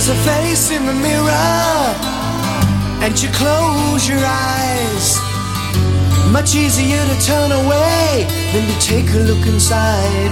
There's a face in the mirror, and you close your eyes. Much easier to turn away than to take a look inside.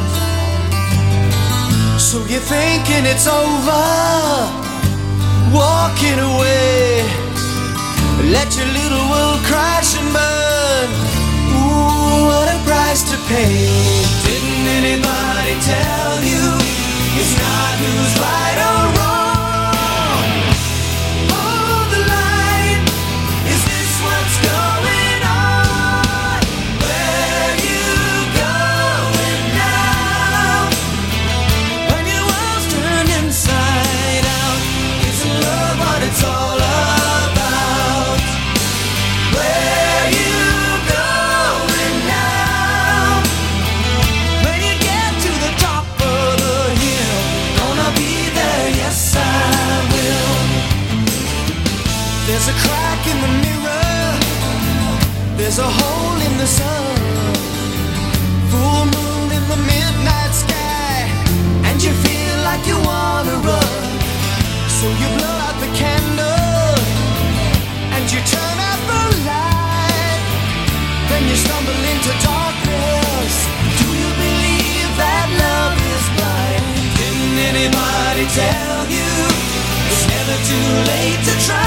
So you're thinking it's over, walking away. Let your little world crash and burn. Ooh, what a price to pay. Didn't anybody tell you it's not who's right or wrong? Hold the line. Is this what's going on? Where you going now? When your world's turned inside out, isn't love what it's all about? Where you going now? When you get to the top of the hill, gonna be there, yes I will. There's a crack in the mirror, there's a hole in the sun, full moon in the midnight sky, and you feel like you wanna run. So you blow out the candle and you turn out the light. Then you stumble into darkness. Do you believe that love is blind? Didn't anybody tell you it's never too late to try?